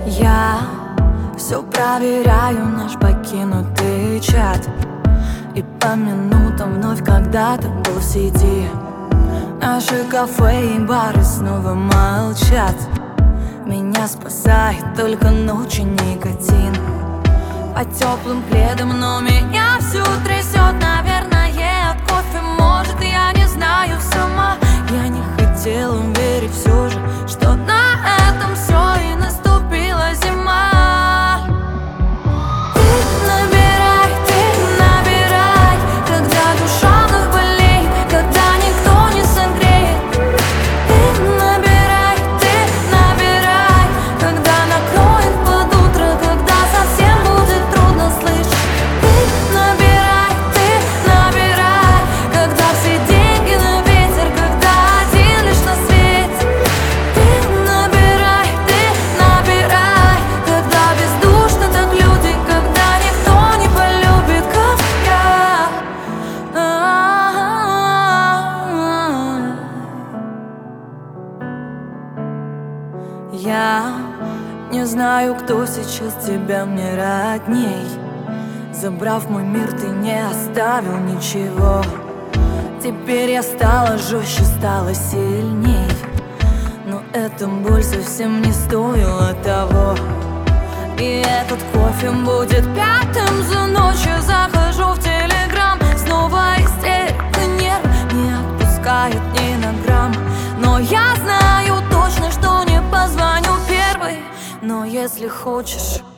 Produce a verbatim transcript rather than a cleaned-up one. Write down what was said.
Я все проверяю наш покинутый чат, и по минутам вновь когда-то был в сети. Наши кафе и бары снова молчат. Меня спасает только ночь и никотин. По теплым пледам, но меня всю трясет. Наверное, от кофе, может, я не знаю сама. Я не хотела верить все же, что на этом все и наступила зима. Ты набирай, ты набирай, когда душа вновь болеет, когда никто не согреет. Ты набирай, ты набирай, когда накроет под утро, когда совсем будет трудно слышать. Ты набирай, ты набирай, когда все деньги на ветер, когда один лишь на свете. Ты набирай, ты набирай, когда бездушно так люди, когда никто не полюбит, как я. Я не знаю, кто сейчас тебя мне родней. Забрав мой мир, ты не оставил ничего. Теперь я стала жестче, стала сильней, но эта боль совсем не стоила того. И этот кофе будет пятым за ночь. Я захожу в телеграм, снова истерика, нерв не отпускает ни на грамм. Но я знаю точно, что не позвоню первой. Но если хочешь,